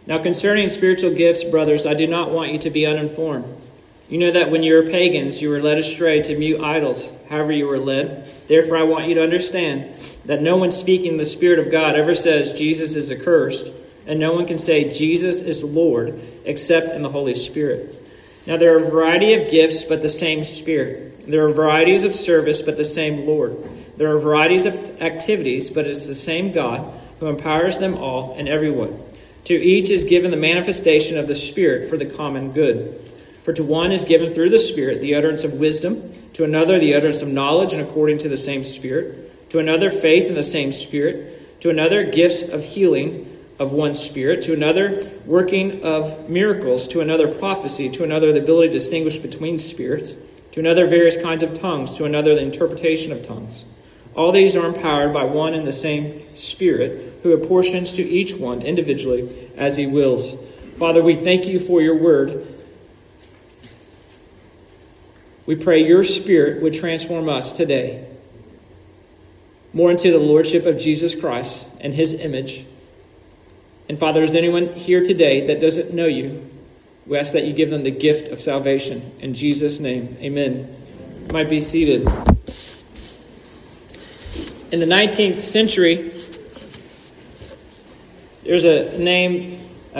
Now concerning spiritual gifts, brothers, I do not want you to be uninformed. You know that when you were pagans, you were led astray to mute idols, however you were led. Therefore, I want you to understand that no one speaking in the Spirit of God ever says Jesus is accursed, and no one can say Jesus is Lord except in the Holy Spirit. Now there are a variety of gifts, but the same Spirit. There are varieties of service, but the same Lord. There are varieties of activities, but it is the same God who empowers them all and everyone. To each is given the manifestation of the Spirit for the common good. For to one is given through the Spirit the utterance of wisdom, to another the utterance of knowledge and according to the same Spirit, to another faith in the same Spirit, to another gifts of healing of one Spirit, to another working of miracles, to another prophecy, to another the ability to distinguish between spirits, to another various kinds of tongues, to another the interpretation of tongues. All these are empowered by one and the same Spirit, who apportions to each one individually as he wills. Father, we thank you for your word. We pray your Spirit would transform us today more into the Lordship of Jesus Christ and his image. And Father, is anyone here today that doesn't know you, we ask that you give them the gift of salvation. In Jesus' name, amen. You might be seated. In the 19th century, there's a man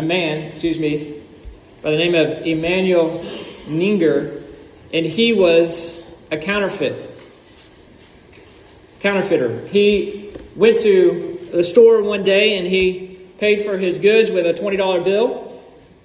by the name of Emanuel Ninger, and he was a counterfeiter. He went to the store one day and he paid for his goods with a $20 bill.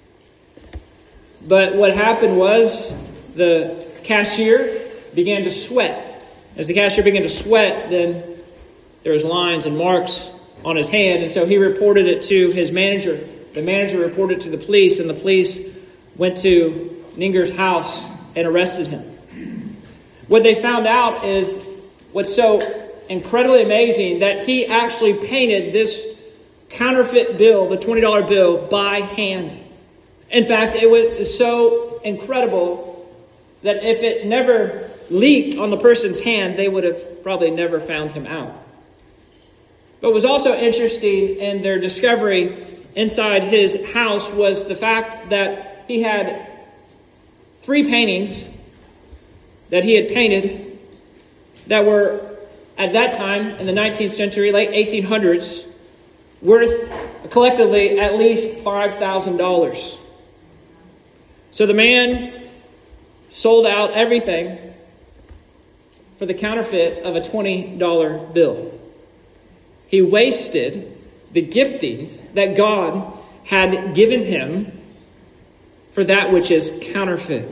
But what happened was the cashier began to sweat. As the cashier began to sweat, then there was lines and marks on his hand. And so he reported it to his manager. The manager reported it to the police, and the police went to Ninger's house and arrested him. What they found out is what's so incredibly amazing, that he actually painted this counterfeit bill, the $20 bill, by hand. In fact, it was so incredible that if it never leaked on the person's hand, they would have probably never found him out. But what was also interesting in their discovery inside his house was the fact that he had 3 paintings that he had painted that were, at that time, in the 19th century, late 1800s, worth collectively at least $5,000. So the man sold out everything for the counterfeit of a $20 bill. He wasted the giftings that God had given him for that which is counterfeit.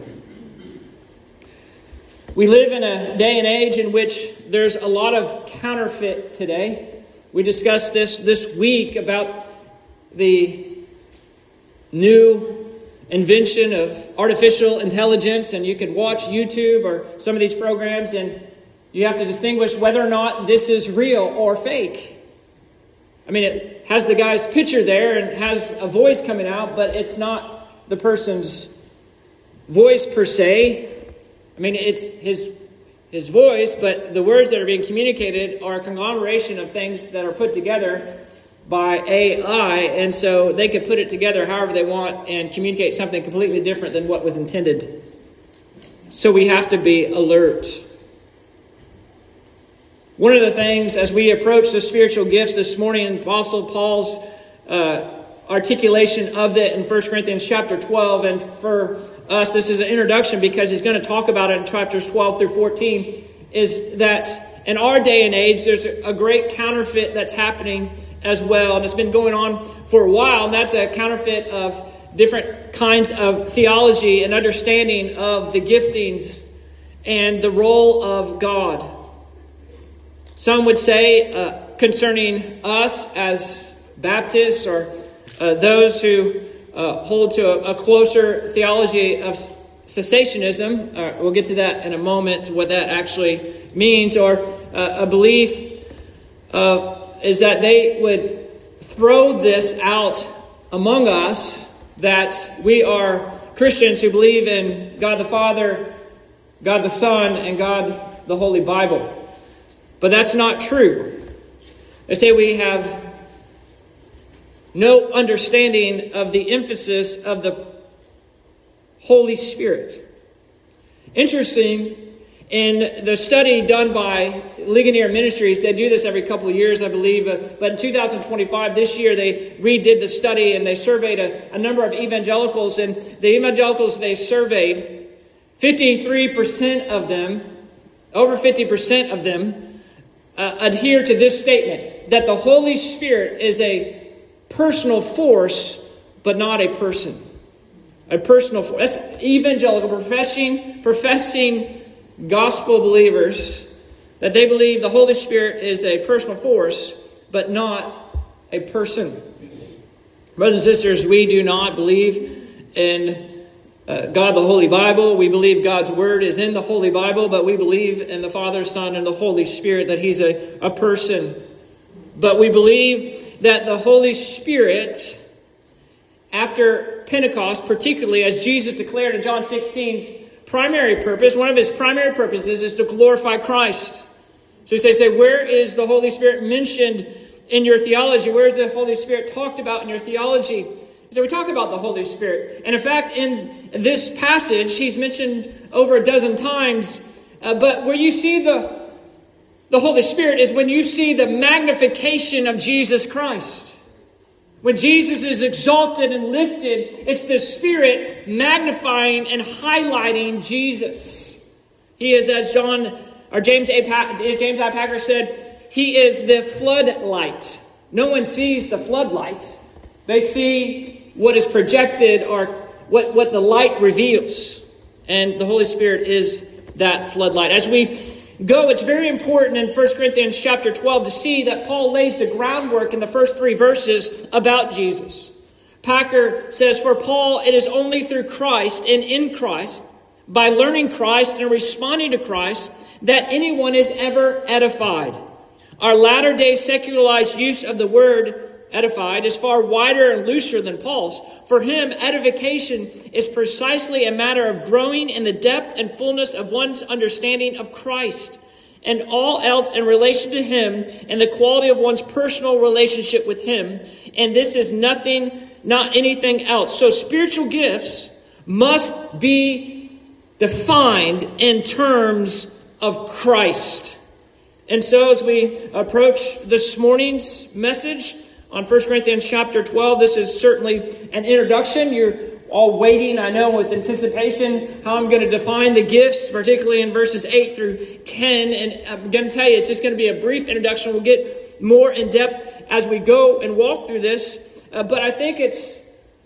We live in a day and age in which there's a lot of counterfeit today. We discussed this week about the new invention of artificial intelligence, and you could watch YouTube or some of these programs and you have to distinguish whether or not this is real or fake. I mean, it has the guy's picture there and has a voice coming out, but it's not the person's voice per se. I mean, it's his voice, but the words that are being communicated are a conglomeration of things that are put together by AI, and so they could put it together however they want and communicate something completely different than what was intended. So we have to be alert. One of the things as we approach the spiritual gifts this morning, Apostle Paul's articulation of it in 1 Corinthians chapter 12, and for us this is an introduction because he's going to talk about it in chapters 12 through 14, is that in our day and age there's a great counterfeit that's happening as well, and it's been going on for a while, and that's a counterfeit of different kinds of theology and understanding of the giftings and the role of God. Some would say concerning us as Baptists or those who hold to a closer theology of cessationism, we'll get to that in a moment, what that actually means, or a belief is that they would throw this out among us, that we are Christians who believe in God the Father, God the Son, and God the Holy Bible. But that's not true. They say we have no understanding of the emphasis of the Holy Spirit. Interesting, in the study done by Ligonier Ministries, they do this every couple of years, I believe, but in 2025, this year, they redid the study and they surveyed a number of evangelicals, and the evangelicals they surveyed, 53% of them, over 50% of them, adhere to this statement, that the Holy Spirit is a personal force, but not a person. A personal force. That's evangelical, professing gospel believers, that they believe the Holy Spirit is a personal force, but not a person. Brothers and sisters, we do not believe in God, the Holy Bible. We believe God's Word is in the Holy Bible, but we believe in the Father, Son, and the Holy Spirit, that He's a person. But we believe that the Holy Spirit, after Pentecost, particularly as Jesus declared in John 16's primary purpose, one of His primary purposes is to glorify Christ. So you say, where is the Holy Spirit mentioned in your theology? Where is the Holy Spirit talked about in your theology? So we talk about the Holy Spirit. And in fact, in this passage, He's mentioned over a dozen times. But where you see the Holy Spirit is when you see the magnification of Jesus Christ. When Jesus is exalted and lifted, it's the Spirit magnifying and highlighting Jesus. He is, as James I. Packer said, He is the floodlight. No one sees the floodlight. They see what is projected or what the light reveals. And the Holy Spirit is that floodlight. As we go, it's very important in 1 Corinthians chapter 12 to see that Paul lays the groundwork in the first 3 verses about Jesus. Packer says, "For Paul, it is only through Christ and in Christ, by learning Christ and responding to Christ, that anyone is ever edified. Our latter-day secularized use of the word edified is far wider and looser than Paul's. For him, edification is precisely a matter of growing in the depth and fullness of one's understanding of Christ, and all else in relation to Him, and the quality of one's personal relationship with Him. And this is nothing, not anything else. So spiritual gifts must be defined in terms of Christ." And so as we approach this morning's message on 1 Corinthians chapter 12, this is certainly an introduction. You're all waiting, I know, with anticipation how I'm going to define the gifts, particularly in verses 8 through 10. And I'm going to tell you, it's just going to be a brief introduction. We'll get more in depth as we go and walk through this. But I think it's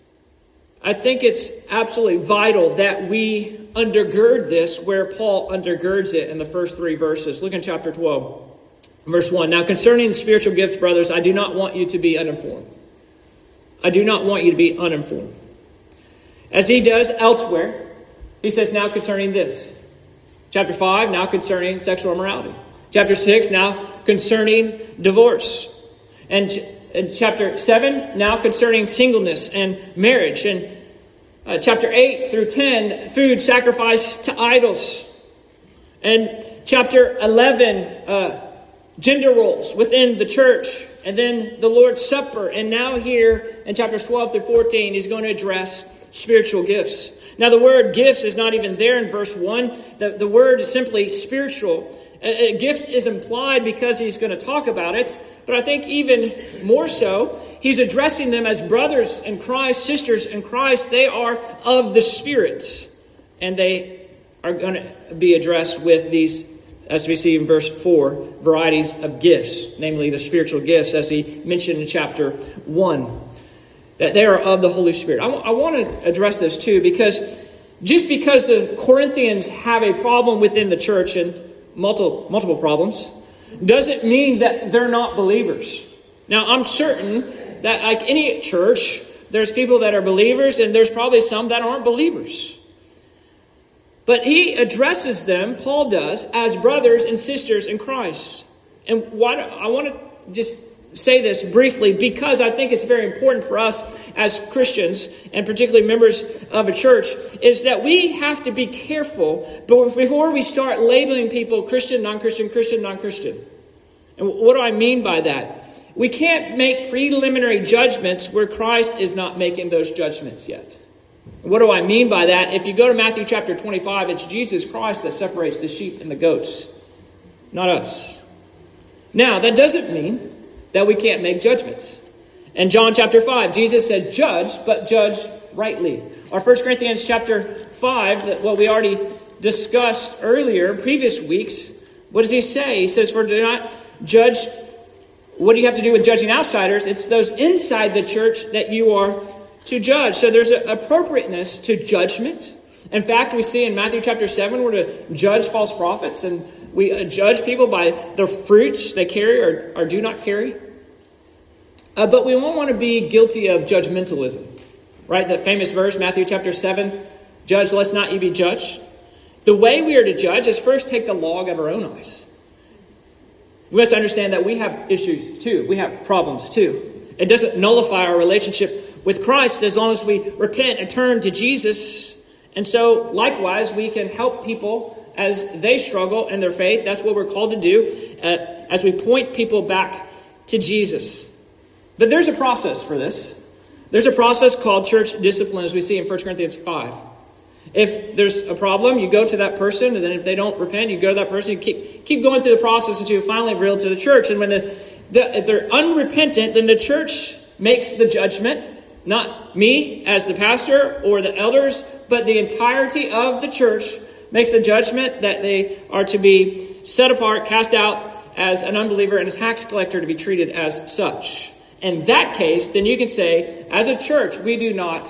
absolutely vital that we undergird this where Paul undergirds it in the first 3 verses. Look in chapter 12. Verse 1, "Now concerning spiritual gifts, brothers, I do not want you to be uninformed." I do not want you to be uninformed. As he does elsewhere, he says, now concerning this. Chapter 5, now concerning sexual immorality. Chapter 6, now concerning divorce. And chapter 7, now concerning singleness and marriage. And chapter 8 through 10, food sacrificed to idols. And chapter 11, gender roles within the church, and then the Lord's Supper. And now here in chapters 12 through 14, he's going to address spiritual gifts. Now the word gifts is not even there in verse 1. The word is simply spiritual. Gifts is implied because he's going to talk about it. But I think even more so, he's addressing them as brothers in Christ, sisters in Christ. They are of the Spirit. And they are going to be addressed with these, as we see in verse 4, varieties of gifts, namely the spiritual gifts, as he mentioned in chapter 1, that they are of the Holy Spirit. I want to address this too, because just because the Corinthians have a problem within the church, and multiple problems, doesn't mean that they're not believers. Now, I'm certain that like any church, there's people that are believers, and there's probably some that aren't believers. But he addresses them, Paul does, as brothers and sisters in Christ. And I want to just say this briefly because I think it's very important for us as Christians, and particularly members of a church, is that we have to be careful before we start labeling people Christian, non-Christian, Christian, non-Christian. And what do I mean by that? We can't make preliminary judgments where Christ is not making those judgments yet. What do I mean by that? If you go to Matthew chapter 25, it's Jesus Christ that separates the sheep and the goats, not us. Now, that doesn't mean that we can't make judgments. In John chapter 5, Jesus said, judge, but judge rightly. Or 1 Corinthians chapter 5, what we already discussed earlier, previous weeks, what does he say? He says, for do not judge. What do you have to do with judging outsiders? It's those inside the church that you are to judge. So there's an appropriateness to judgment. In fact, we see in Matthew chapter 7, we're to judge false prophets, and we judge people by the fruits they carry or do not carry. But we won't want to be guilty of judgmentalism. Right? That famous verse, Matthew chapter 7, judge lest not ye be judged. The way we are to judge is first take the log of our own eyes. We must understand that we have issues too. We have problems too. It doesn't nullify our relationship with Christ as long as we repent and turn to Jesus. And so, likewise, we can help people as they struggle in their faith. That's what we're called to do as we point people back to Jesus. But there's a process for this. There's a process called church discipline, as we see in 1 Corinthians 5. If there's a problem, you go to that person, and then if they don't repent, you go to that person. You keep going through the process until you finally reveal to the church. And when if they're unrepentant, then the church makes the judgment, not me as the pastor or the elders, but the entirety of the church makes the judgment that they are to be set apart, cast out as an unbeliever, and a tax collector to be treated as such. In that case, then you can say, as a church, we do not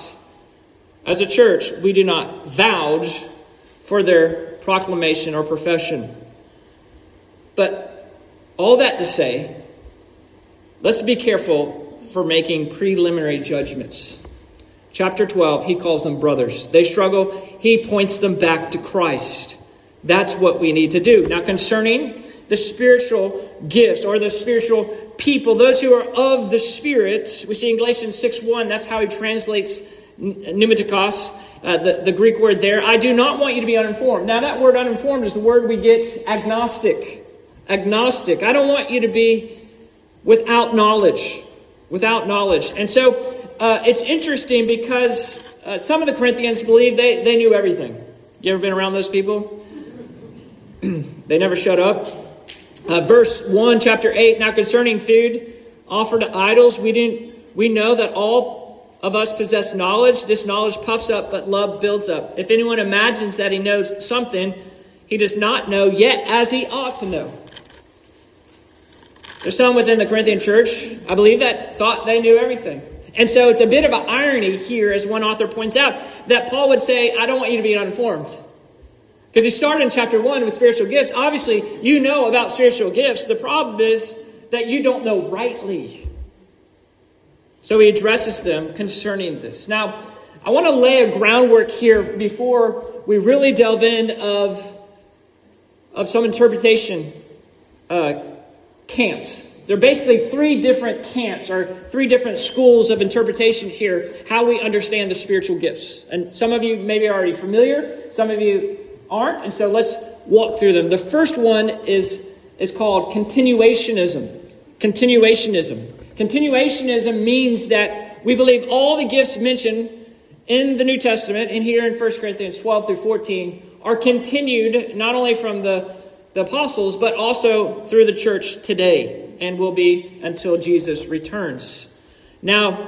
vouch for their proclamation or profession. But all that to say, let's be careful for making preliminary judgments. Chapter 12, he calls them brothers. They struggle. He points them back to Christ. That's what we need to do. Now, concerning the spiritual gifts or the spiritual people, those who are of the Spirit, we see in Galatians 6:1, that's how he translates pneumatikos, the Greek word there. I do not want you to be uninformed. Now, that word uninformed is the word we get agnostic. Agnostic. I don't want you to be without knowledge. Without knowledge. And so it's interesting because some of the Corinthians believe they knew everything. You ever been around those people? They never shut up. Verse 1, chapter 8, now concerning food offered to idols, we know that all of us possess knowledge. This knowledge puffs up, but love builds up. If anyone imagines that he knows something, he does not know yet as he ought to know. There's some within the Corinthian church, I believe, that thought they knew everything. And so it's a bit of an irony here, as one author points out, that Paul would say, I don't want you to be uninformed. Because he started in chapter 1 with spiritual gifts. Obviously, you know about spiritual gifts. The problem is that you don't know rightly. So he addresses them concerning this. Now, I want to lay a groundwork here before we really delve in of some interpretation camps. There are basically three different camps or three different schools of interpretation here, how we understand the spiritual gifts. And some of you may be already familiar. Some of you aren't, and so let's walk through them. The first one is called continuationism. Continuationism means that we believe all the gifts mentioned in the New Testament and here in 1 Corinthians 12 through 14 are continued not only from the apostles, but also through the church today and will be until Jesus returns. Now,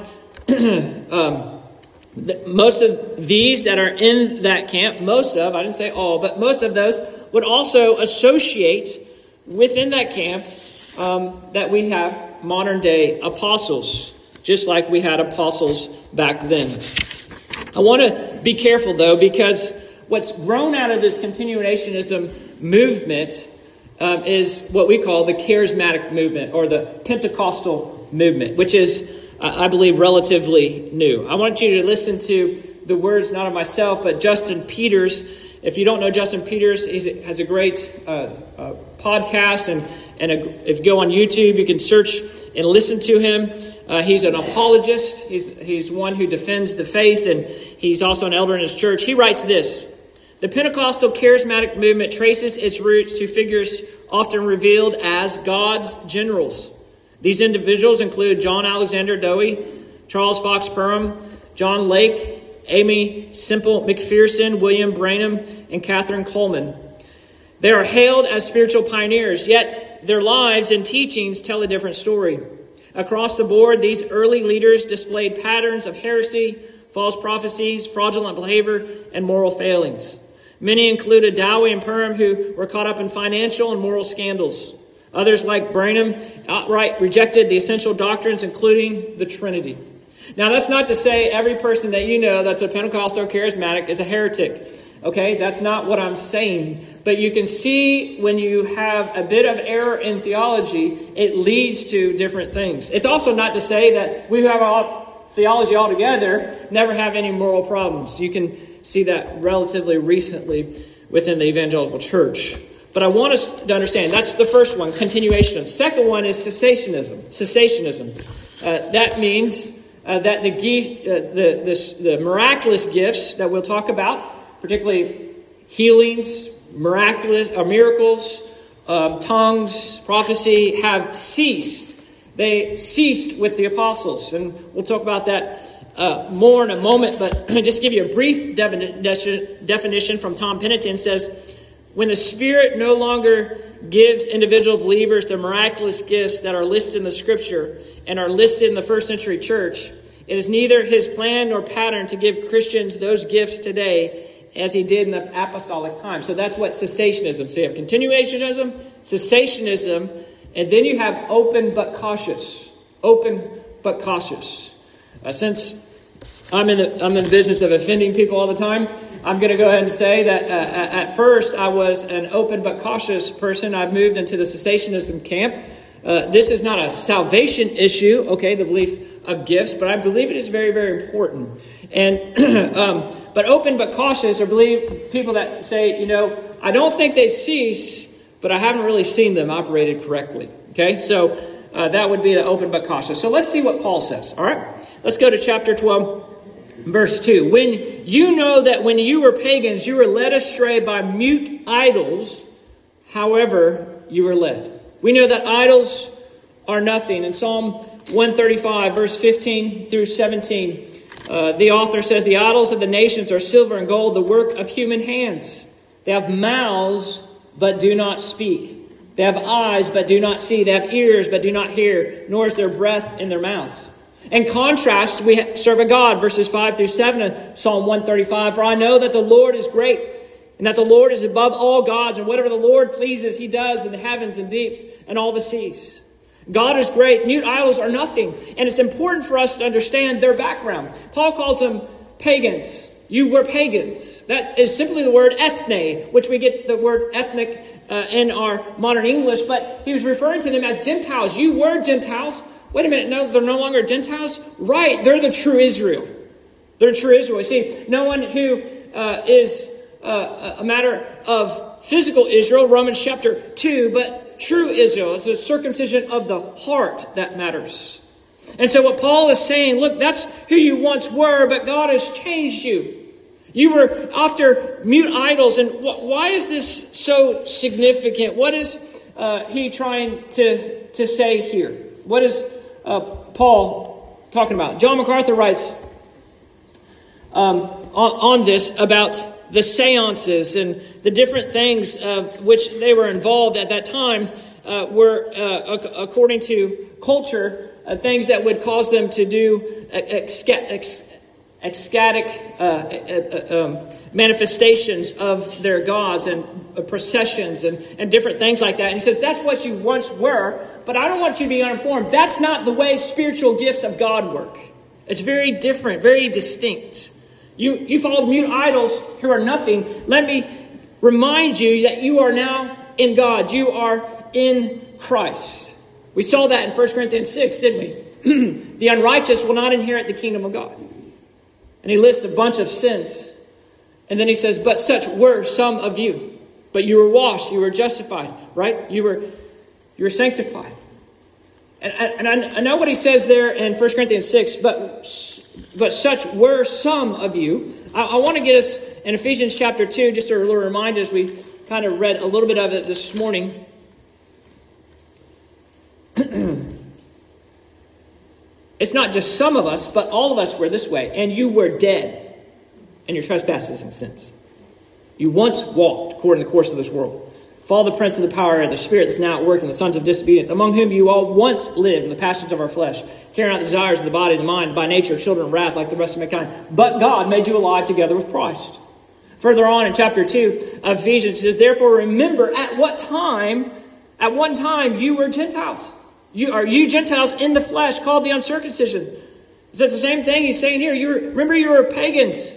most of these that are in that camp, I didn't say all, but most of those would also associate within that camp that we have modern day apostles, just like we had apostles back then. I want to be careful, though, because what's grown out of this continuationism movement is what we call the charismatic movement or the Pentecostal movement, which is I believe, relatively new. I want you to listen to the words, not of myself, but Justin Peters. If you don't know Justin Peters, he has a great podcast. And if you go on YouTube, you can search and listen to him. He's an apologist. He's one who defends the faith, and he's also an elder in his church. He writes this: the Pentecostal charismatic movement traces its roots to figures often revealed as God's generals. These individuals include John Alexander Dowie, Charles Fox Parham, John Lake, Amy Semple McPherson, William Branham, and Catherine Coleman. They are hailed as spiritual pioneers, yet their lives and teachings tell a different story. Across the board, these early leaders displayed patterns of heresy, false prophecies, fraudulent behavior, and moral failings. Many included Dowie and Parham, who were caught up in financial and moral scandals. Others, like Branham, outright rejected the essential doctrines, including the Trinity. Now, that's not to say every person that you know that's a Pentecostal or charismatic is a heretic. Okay, that's not what I'm saying. But you can see when you have a bit of error in theology, it leads to different things. It's also not to say that we who have all theology altogether never have any moral problems. You can see that relatively recently within the evangelical church. But I want us to understand, that's the first one, continuation. Second one is cessationism. That means that the miraculous gifts that we'll talk about, particularly healings, miracles, tongues, prophecy, have ceased. They ceased with the apostles. And we'll talk about that more in a moment. But just give you a brief definition from Tom Pennington. It says, when the Spirit no longer gives individual believers the miraculous gifts that are listed in the Scripture and are listed in the first century church, it is neither his plan nor pattern to give Christians those gifts today as he did in the apostolic time. So that's what cessationism. So you have continuationism, cessationism, and then you have open but cautious. Open but cautious. Since I'm in the business of offending people all the time, I'm going to go ahead and say that at first I was an open but cautious person. I've moved into the cessationism camp. This is not a salvation issue, okay, the belief of gifts, but I believe it is very, very important. And but open but cautious are people that say, I don't think they cease, but I haven't really seen them operated correctly. Okay, so that would be the open but cautious. So let's see what Paul says. All right, let's go to chapter 12. Verse 2, when you know that when you were pagans, you were led astray by mute idols, however you were led. We know that idols are nothing. In Psalm 135, verse 15 through 17, the author says, the idols of the nations are silver and gold, the work of human hands. They have mouths, but do not speak. They have eyes, but do not see. They have ears, but do not hear, nor is there breath in their mouths. In contrast, we serve a God, verses 5 through 7 of Psalm 135. For I know that the Lord is great, and that the Lord is above all gods, and whatever the Lord pleases, he does in the heavens and deeps and all the seas. God is great. Mute idols are nothing. And it's important for us to understand their background. Paul calls them pagans. You were pagans. That is simply the word ethne, which we get the word ethnic in our modern English. But he was referring to them as Gentiles. You were Gentiles. Wait a minute, no, they're no longer Gentiles? Right, they're the true Israel. They're true Israel. See, no one who is a matter of physical Israel, Romans chapter 2, but true Israel. It's the circumcision of the heart that matters. And so what Paul is saying, look, that's who you once were, but God has changed you. You were after mute idols. And why is this so significant? What is he trying to say here? What is Paul talking about? John MacArthur writes on this about the seances and the different things of which they were involved at that time were, according to culture, things that would cause them to do ecstatic manifestations of their gods and processions and different things like that. And he says, that's what you once were, but I don't want you to be uninformed. That's not the way spiritual gifts of God work. It's very different, very distinct. You followed mute idols who are nothing. Let me remind you that you are now in God. You are in Christ. We saw that in 1 Corinthians 6, didn't we? The unrighteous will not inherit the kingdom of God. And he lists a bunch of sins. And then he says, but such were some of you. But you were washed, you were justified, right? You were sanctified. And I know what he says there in 1 Corinthians 6, but such were some of you. I want to get us in Ephesians chapter 2, just a little reminder as we kind of read a little bit of it this morning. It's not just some of us, but all of us were this way. And you were dead in your trespasses and sins. You once walked according to the course of this world. Follow the prince of the power of the spirit that's now at work in the sons of disobedience, among whom you all once lived in the passions of our flesh, carrying out the desires of the body and the mind, by nature children of wrath like the rest of mankind. But God made you alive together with Christ. Further on in chapter 2 of Ephesians, it says, therefore remember at one time you were Gentiles. You Gentiles in the flesh, called the uncircumcision. Is that the same thing he's saying here? Remember you were pagans.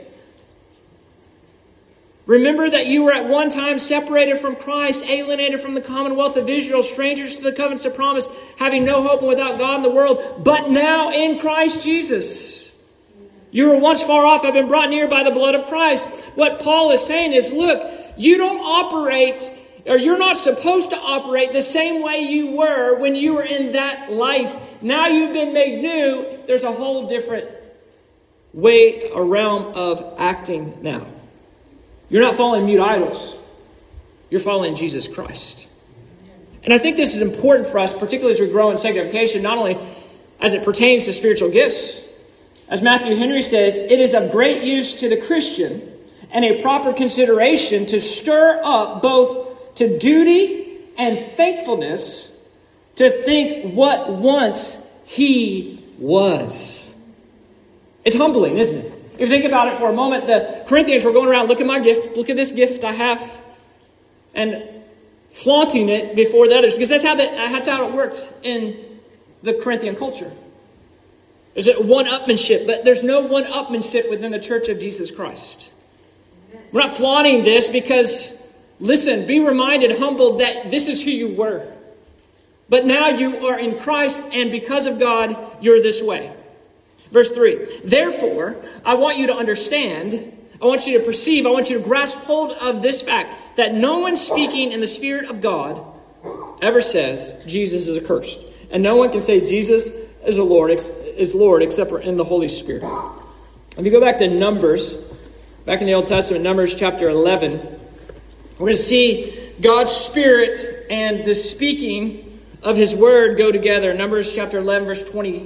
Remember that you were at one time separated from Christ, alienated from the commonwealth of Israel, strangers to the covenants of promise, having no hope and without God in the world, but now in Christ Jesus. You were once far off, have been brought near by the blood of Christ. What Paul is saying is, look, you don't operate, or you're not supposed to operate the same way you were when you were in that life. Now you've been made new. There's a whole different way, a realm of acting now. You're not following mute idols. You're following Jesus Christ. And I think this is important for us, particularly as we grow in sanctification, not only as it pertains to spiritual gifts. As Matthew Henry says, it is of great use to the Christian and a proper consideration to stir up both to duty and thankfulness to think what once he was. It's humbling, isn't it? If you think about it for a moment, the Corinthians were going around, look at my gift, look at this gift I have, and flaunting it before the others, because that's how it works in the Corinthian culture. There's a one-upmanship, but there's no one-upmanship within the church of Jesus Christ. We're not flaunting this because, listen, be reminded, humbled, that this is who you were. But now you are in Christ, and because of God, you're this way. Verse 3, therefore, I want you to understand, I want you to perceive, I want you to grasp hold of this fact, that no one speaking in the Spirit of God ever says Jesus is accursed. And no one can say Jesus is Lord except for in the Holy Spirit. If you go back to Numbers, back in the Old Testament, Numbers chapter 11, we're going to see God's Spirit and the speaking of His Word go together. Numbers chapter 11, verse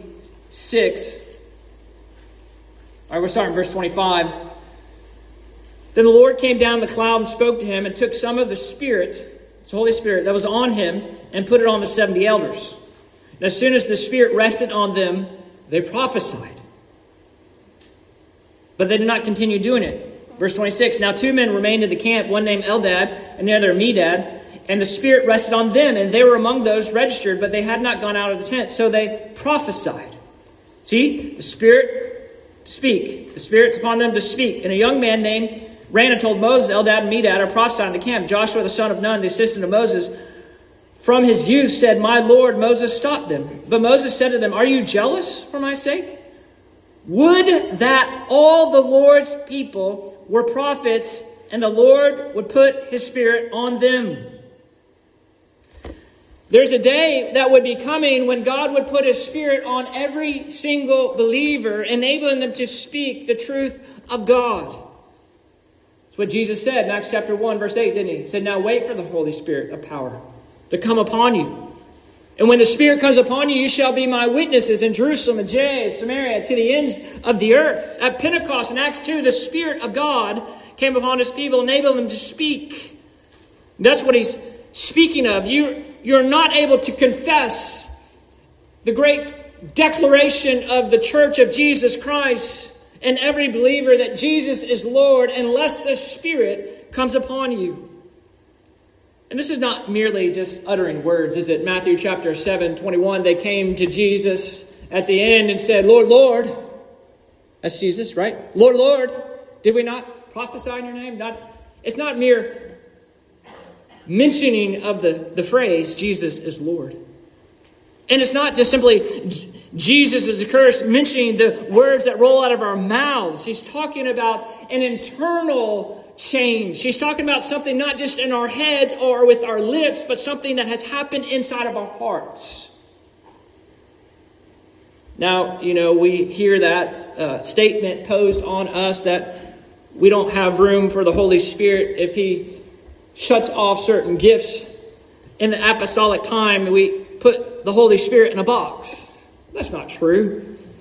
26. All right, we're starting verse 25. Then the Lord came down in the cloud and spoke to him and took some of the Spirit, the Holy Spirit, that was on him and put it on the 70 elders. And as soon as the Spirit rested on them, they prophesied. But they did not continue doing it. Verse 26, now 2 men remained in the camp, one named Eldad and the other Medad. And the Spirit rested on them, and they were among those registered, but they had not gone out of the tent. So they prophesied. See, the Spirit to speak. The Spirit's upon them to speak. And a young man ran and told Moses, Eldad and Medad are prophesying in the camp. Joshua the son of Nun, the assistant of Moses, from his youth said, my Lord, Moses stopped them. But Moses said to them, are you jealous for my sake? Would that all the Lord's people were prophets, and the Lord would put his Spirit on them. There's a day that would be coming when God would put his Spirit on every single believer, enabling them to speak the truth of God. That's what Jesus said in Acts chapter 1, verse 8, didn't he? He said, now wait for the Holy Spirit of power to come upon you. And when the Spirit comes upon you, you shall be my witnesses in Jerusalem and Judea, Samaria, to the ends of the earth. At Pentecost in Acts 2, the Spirit of God came upon his people, enabling them to speak. That's what he's speaking of. You're not able to confess the great declaration of the Church of Jesus Christ and every believer that Jesus is Lord unless the Spirit comes upon you. And this is not merely just uttering words, is it? Matthew chapter 7, 21, they came to Jesus at the end and said, Lord, Lord. That's Jesus, right? Lord, Lord, did we not prophesy in your name? It's not mere mentioning of the phrase, Jesus is Lord. And it's not just simply Jesus is accursed, mentioning the words that roll out of our mouths. He's talking about an internal change. He's talking about something not just in our heads or with our lips, but something that has happened inside of our hearts. Now, we hear that statement posed on us that we don't have room for the Holy Spirit if he shuts off certain gifts. In the apostolic time, we put the Holy Spirit in a box. That's not true.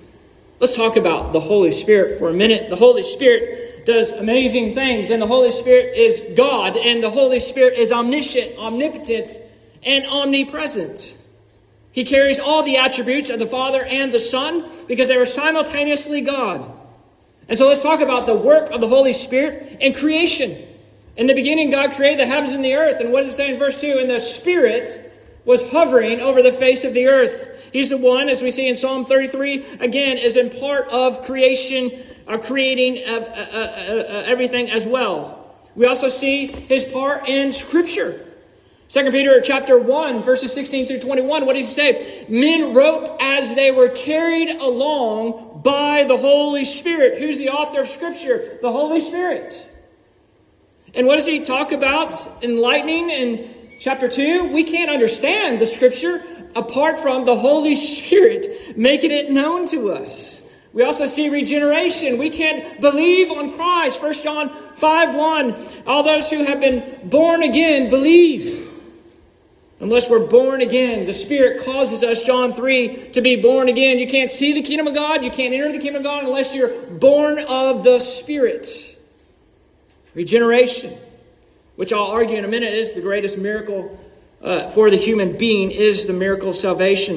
Let's talk about the Holy Spirit for a minute. The Holy Spirit does amazing things, and the Holy Spirit is God, and the Holy Spirit is omniscient, omnipotent, and omnipresent. He carries all the attributes of the Father and the Son because they are simultaneously God. And so let's talk about the work of the Holy Spirit in creation. In the beginning, God created the heavens and the earth. And what does it say in verse 2? And the Spirit was hovering over the face of the earth. He's the one, as we see in Psalm 33, again, is in part of creation, creating everything as well. We also see his part in Scripture. 2 Peter chapter 1, verses 16 through 21, what does he say? Men wrote as they were carried along by the Holy Spirit. Who's the author of Scripture? The Holy Spirit. And what does he talk about? Enlightening in chapter 2. We can't understand the Scripture apart from the Holy Spirit making it known to us. We also see regeneration. We can't believe on Christ. 1 John 5:1. All those who have been born again believe. Unless we're born again, the Spirit causes us, John 3, to be born again. You can't see the kingdom of God. You can't enter the kingdom of God unless you're born of the Spirit. Regeneration, which I'll argue in a minute is the greatest miracle for the human being, is the miracle of salvation.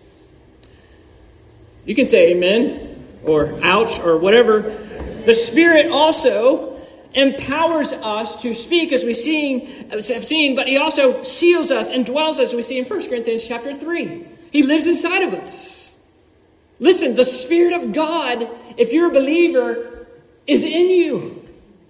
You can say amen or ouch or whatever. The Spirit also empowers us to speak, as we have seen, but he also seals us and dwells us, as we see in 1 Corinthians chapter 3. He lives inside of us. Listen, the Spirit of God, if you're a believer, is in you.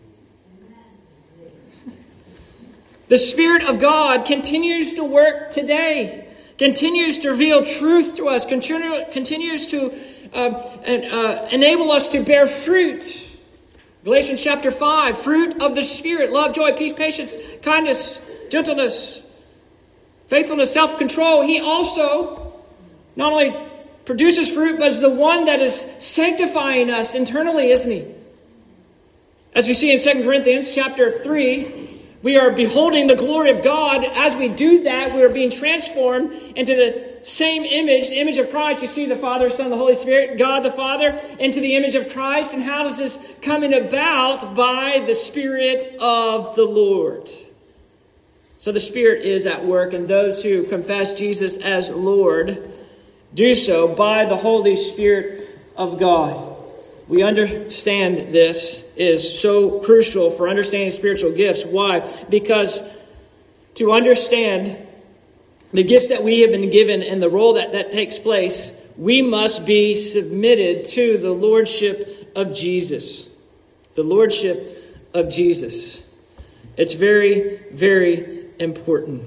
The Spirit of God continues to work today, continues to reveal truth to us, continues to enable us to bear fruit. Galatians chapter 5, fruit of the Spirit, love, joy, peace, patience, kindness, gentleness, faithfulness, self-control. He also not only produces fruit, but is the one that is sanctifying us internally, isn't he? As we see in 2 Corinthians chapter 3, we are beholding the glory of God. As we do that, we are being transformed into the same image, the image of Christ. You see the Father, Son, the Holy Spirit, God the Father, into the image of Christ. And how does this coming about? By the Spirit of the Lord. So the Spirit is at work, and those who confess Jesus as Lord do so by the Holy Spirit of God. We understand this is so crucial for understanding spiritual gifts. Why? Because to understand the gifts that we have been given and the role that takes place, we must be submitted to the Lordship of Jesus. The Lordship of Jesus. It's very, very important.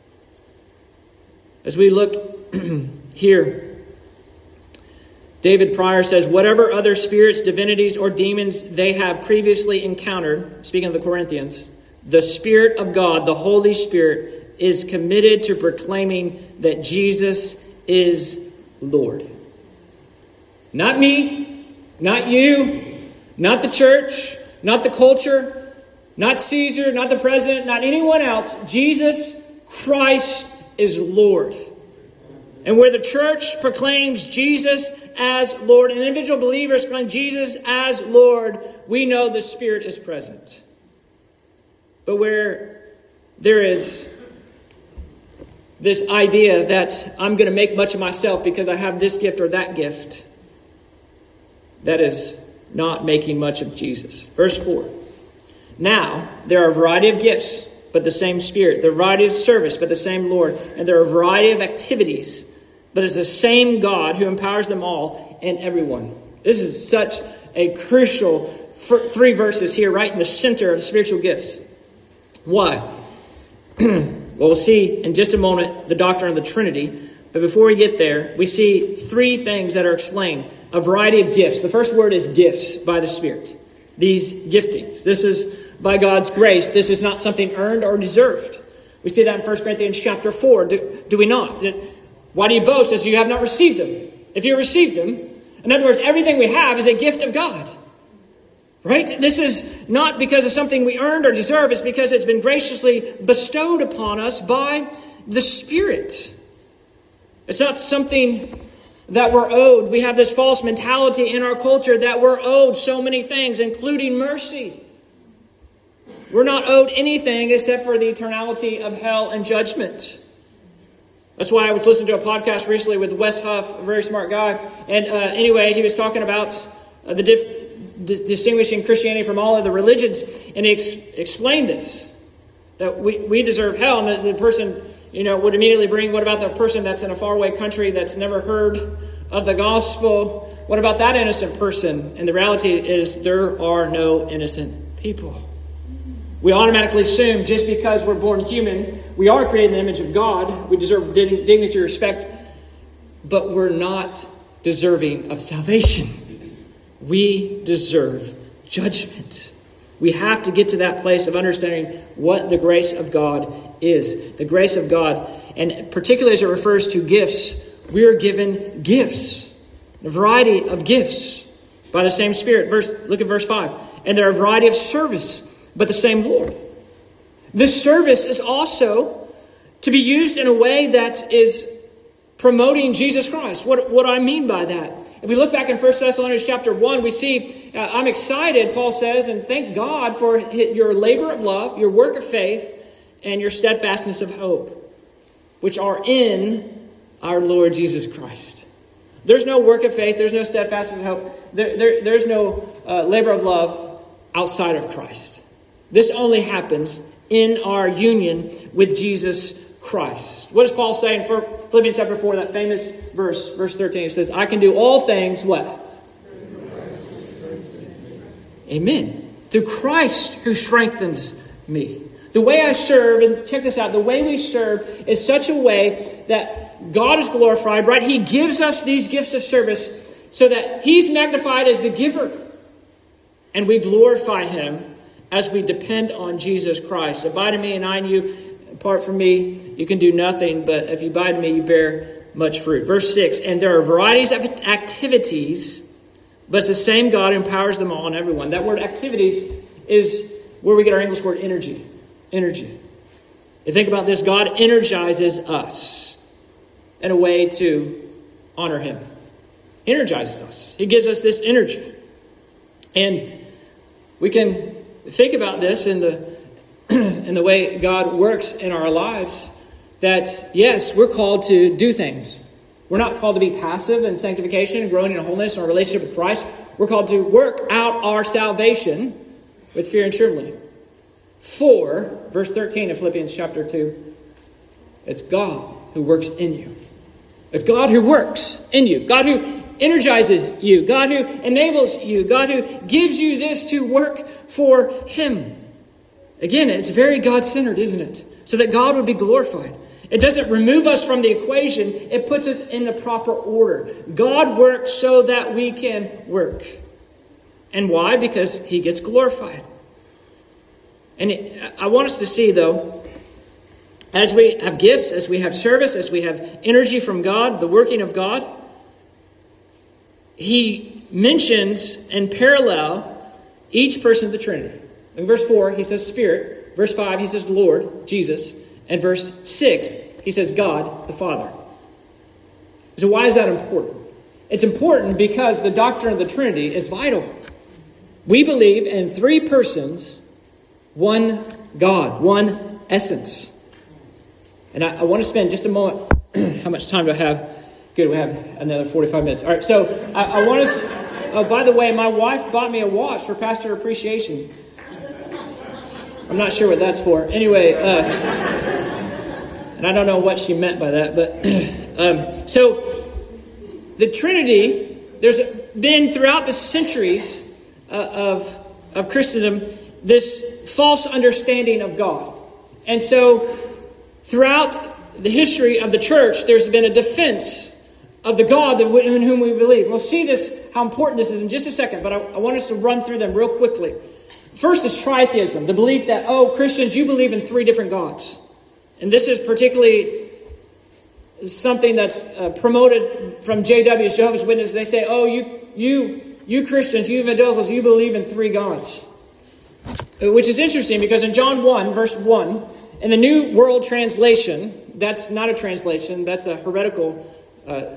As we look here, David Pryor says, whatever other spirits, divinities, or demons they have previously encountered, speaking of the Corinthians, the Spirit of God, the Holy Spirit, is committed to proclaiming that Jesus is Lord. Not me, not you, not the church, not the culture, not Caesar, not the president, not anyone else. Jesus Christ is Lord. And where the church proclaims Jesus as Lord, and individual believers proclaim Jesus as Lord, we know the Spirit is present. But where there is this idea that I'm going to make much of myself because I have this gift or that gift, that is not making much of Jesus. Verse 4. Now, there are a variety of gifts, but the same Spirit. There are a variety of service, but the same Lord. And there are a variety of activities, but it's the same God who empowers them all and everyone. This is such a crucial 3 verses here, right in the center of spiritual gifts. Why? Well, we'll see in just a moment the doctrine of the Trinity. But before we get there, we see 3 things that are explained. A variety of gifts. The first word is gifts by the Spirit. These giftings. This is by God's grace. This is not something earned or deserved. We see that in 1 Corinthians chapter 4. Do we not? Why do you boast as you have not received them? If you received them, in other words, everything we have is a gift of God. Right? This is not because of something we earned or deserve. It's because it's been graciously bestowed upon us by the Spirit. It's not something that we're owed. We have this false mentality in our culture that we're owed so many things, including mercy. We're not owed anything except for the eternality of hell and judgment. That's why I was listening to a podcast recently with Wes Huff, a very smart guy. And anyway, he was talking about distinguishing Christianity from all other religions. And he explained this, that we deserve hell. And the person, would immediately bring, what about the person that's in a faraway country that's never heard of the gospel? What about that innocent person? And the reality is there are no innocent people. We automatically assume just because we're born human, we are created in the image of God, we deserve dignity, respect, but we're not deserving of salvation. We deserve judgment. We have to get to that place of understanding what the grace of God is. The grace of God, and particularly as it refers to gifts, we are given gifts, a variety of gifts by the same Spirit. Look at verse 5. And there are a variety of service, but the same Lord. This service is also to be used in a way that is promoting Jesus Christ. What do I mean by that? If we look back in 1 Thessalonians chapter 1, we see, I'm excited, Paul says, and thank God for your labor of love, your work of faith, and your steadfastness of hope, which are in our Lord Jesus Christ. There's no work of faith, there's no steadfastness of hope, there's no labor of love outside of Christ. This only happens in our union with Jesus Christ. What does Paul say in Philippians chapter 4, that famous verse 13? It says, I can do all things, what? Amen. Through Christ who strengthens me. The way I serve, and check this out, the way we serve is such a way that God is glorified, right? He gives us these gifts of service so that He's magnified as the giver. And we glorify Him as we depend on Jesus Christ. Abide in me and I in you. Apart from me, you can do nothing. But if you abide in me, you bear much fruit. Verse 6, and there are varieties of activities, but it's the same God who empowers them all and everyone. That word activities is where we get our English word energy. Energy. You think about this, God energizes us in a way to honor Him. Energizes us. He gives us this energy. And we can think about this in the way God works in our lives, that yes, we're called to do things. We're not called to be passive in sanctification and growing in holiness or relationship with Christ. We're called to work out our salvation with fear and trembling. For, verse 13 of Philippians chapter 2, it's God who works in you. It's God who works in you. God who energizes you. God who enables you. God who gives you this to work for Him. Again, it's very God-centered, isn't it? So that God would be glorified. It doesn't remove us from the equation. It puts us in the proper order. God works so that we can work. And why? Because He gets glorified. And I want us to see, though, as we have gifts, as we have service, as we have energy from God, the working of God, He mentions in parallel each person of the Trinity. In verse 4, He says Spirit. Verse 5, He says Lord, Jesus. And verse 6, He says God, the Father. So why is that important? It's important because the doctrine of the Trinity is vital. We believe in three persons, one God, one essence. And I want to spend just a moment. How much time do I have? Good, we have another 45 minutes. All right, so I want to... by the way, my wife bought me a watch for Pastor Appreciation. I'm not sure what that's for. Anyway, and I don't know what she meant by that, but... so, the Trinity, there's been throughout the centuries of Christendom this false understanding of God. And so, throughout the history of the church, there's been a defense of the God in whom we believe. We'll see this, how important this is in just a second, but I want us to run through them real quickly. First is tritheism, the belief that, Christians, you believe in three different gods. And this is particularly something that's promoted from JW's, Jehovah's Witnesses. They say, you Christians, you evangelicals, you believe in three gods. Which is interesting because in John 1, verse 1, in the New World Translation, that's not a translation, that's a heretical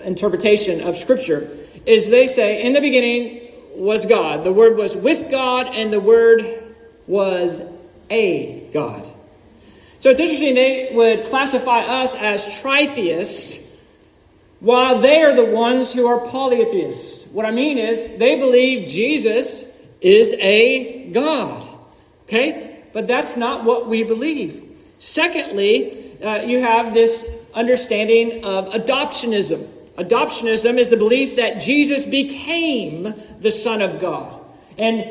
interpretation of Scripture is they say, in the beginning was God. The Word was with God, and the Word was a God. So it's interesting, they would classify us as tritheists, while they are the ones who are polytheists. What I mean is, they believe Jesus is a God. Okay? But that's not what we believe. Secondly, you have this understanding of adoptionism. Adoptionism is the belief that Jesus became the Son of God. And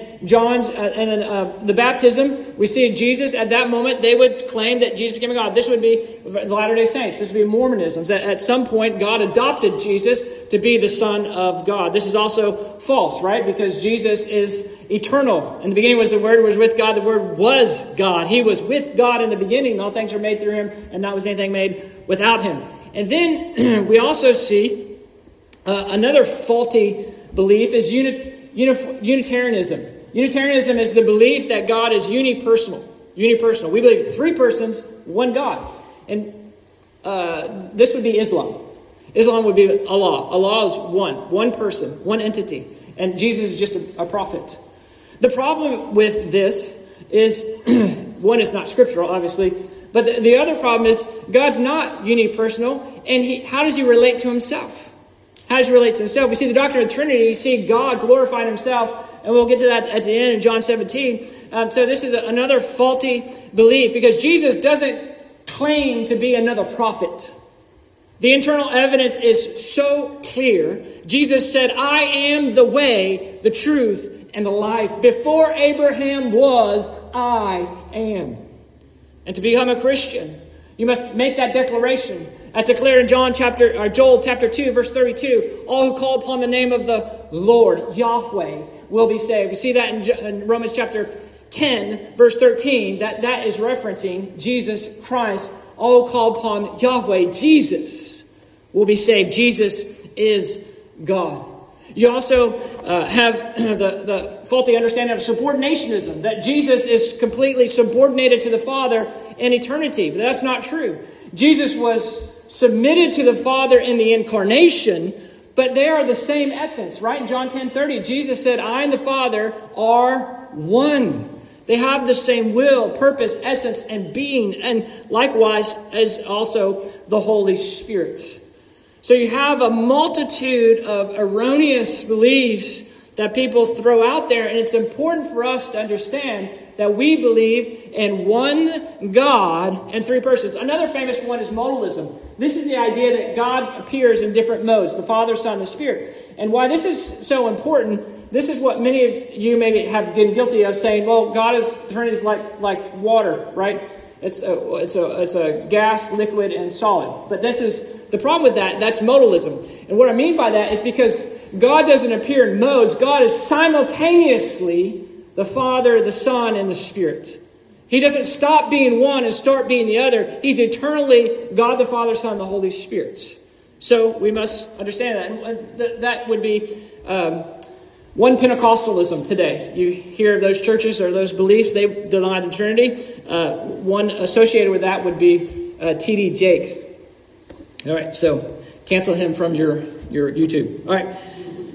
the baptism, we see Jesus at that moment, they would claim that Jesus became a God. This would be the Latter-day Saints. This would be Mormonism. At some point, God adopted Jesus to be the Son of God. This is also false, right? Because Jesus is eternal. In the beginning was the Word, was with God. The Word was God. He was with God in the beginning. All things were made through him, and not was anything made without him. And then we also see another faulty belief is Unitarianism. Unitarianism is the belief that God is unipersonal. Unipersonal. We believe three persons, one God. And this would be Islam. Islam would be Allah. Allah is one person, one entity. And Jesus is just a prophet. The problem with this is, one, is not scriptural, obviously. But the other problem is God's not unipersonal. And how does he relate to himself? How does he relate to himself? We see the doctrine of the Trinity. You see God glorifying himself. And we'll get to that at the end in John 17. So this is another faulty belief, because Jesus doesn't claim to be another prophet. The internal evidence is so clear. Jesus said, I am the way, the truth, and the life. Before Abraham was, I am. And to become a Christian, you must make that declaration. As declared in Joel chapter 2, verse 32, all who call upon the name of the Lord, Yahweh, will be saved. We see that in Romans chapter 10, verse 13, that is referencing Jesus Christ. All who call upon Yahweh, Jesus, will be saved. Jesus is God. You also have the faulty understanding of subordinationism, that Jesus is completely subordinated to the Father in eternity. But that's not true. Jesus was submitted to the Father in the incarnation, but they are the same essence, right? In John 10:30, Jesus said, I and the Father are one. They have the same will, purpose, essence, and being, and likewise as also the Holy Spirit. So you have a multitude of erroneous beliefs that people throw out there, and it's important for us to understand that we believe in one God and three persons. Another famous one is modalism. This is the idea that God appears in different modes, the Father, Son, and Spirit. And why this is so important, this is what many of you maybe have been guilty of, saying, well, Trinity is like water, right? It's a gas, liquid, and solid. But this is the problem with that. That's modalism. And what I mean by that is because God doesn't appear in modes. God is simultaneously the Father, the Son, and the Spirit. He doesn't stop being one and start being the other. He's eternally God the Father, Son, and the Holy Spirit. So we must understand that. And that would be one Pentecostalism today. You hear of those churches or those beliefs, they deny the Trinity. One associated with that would be T.D. Jakes. All right, so cancel him from your YouTube. All right.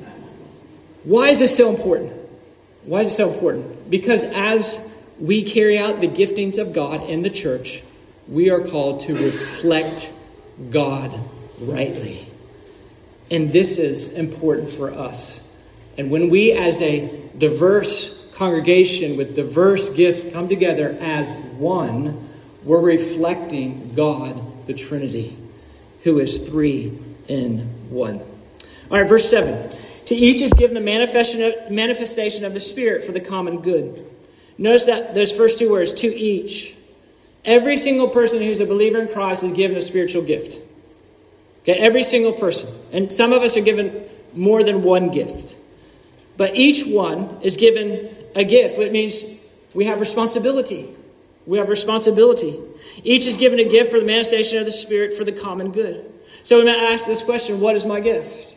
Why is this so important? Why is it so important? Because as we carry out the giftings of God in the church, we are called to reflect God rightly. And this is important for us. And when we, as a diverse congregation with diverse gifts, come together as one, we're reflecting God, the Trinity, who is three in one. All right, verse 7. To each is given the manifestation of the Spirit for the common good. Notice that those first two words, to each. Every single person who's a believer in Christ is given a spiritual gift. Okay, every single person. And some of us are given more than one gift. But each one is given a gift, which means we have responsibility. We have responsibility. Each is given a gift for the manifestation of the Spirit for the common good. So we might ask this question, what is my gift?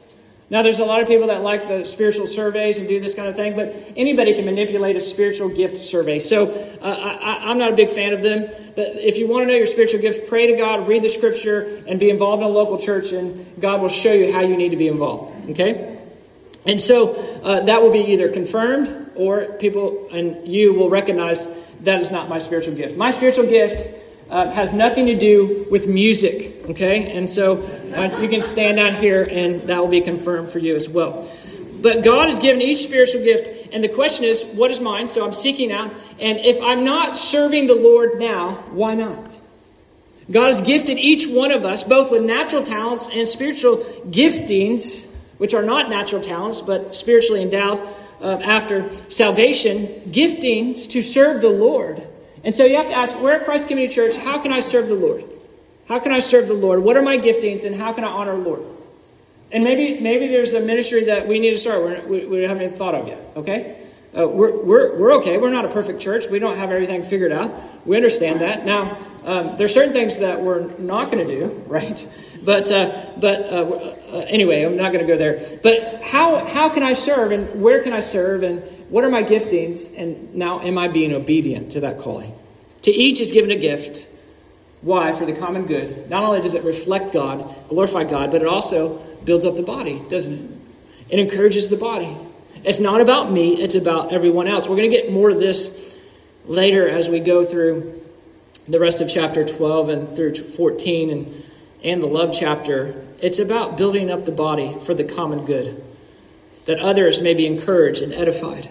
Now, there's a lot of people that like the spiritual surveys and do this kind of thing, but anybody can manipulate a spiritual gift survey. So I'm not a big fan of them. But if you want to know your spiritual gift, pray to God, read the scripture, and be involved in a local church, and God will show you how you need to be involved. Okay? And so that will be either confirmed, or people and you will recognize that is not my spiritual gift. My spiritual gift has nothing to do with music, okay? And so you can stand out here and that will be confirmed for you as well. But God has given each spiritual gift, and the question is, what is mine? So I'm seeking out, and if I'm not serving the Lord now, why not? God has gifted each one of us, both with natural talents and spiritual giftings, which are not natural talents, but spiritually endowed after salvation, giftings to serve the Lord. And so you have to ask, we're at Christ Community Church, how can I serve the Lord? How can I serve the Lord? What are my giftings, and how can I honor the Lord? And maybe there's a ministry that we need to start we haven't even thought of yet, okay? We're okay. We're not a perfect church. We don't have everything figured out. We understand that. Now, there's certain things that we're not going to do, right? But anyway, I'm not going to go there. But how can I serve, and where can I serve, and what are my giftings? And now, am I being obedient to that calling? To each is given a gift. Why? For the common good. Not only does it reflect God, glorify God, but it also builds up the body, doesn't it? It encourages the body. It's not about me, it's about everyone else. We're going to get more of this later as we go through the rest of chapter 12 and through 14 and the love chapter. It's about building up the body for the common good, that others may be encouraged and edified.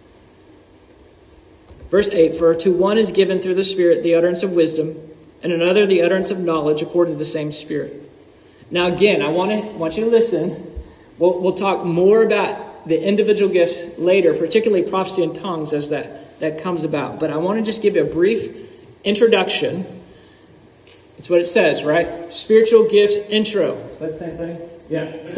Verse 8, for to one is given through the Spirit the utterance of wisdom, and another the utterance of knowledge according to the same Spirit. Now again, I want you to listen. We'll talk more about the individual gifts later, particularly prophecy and tongues as that comes about. But I want to just give you a brief introduction. That's what it says, right? Spiritual gifts intro. Is that the same thing? Yeah.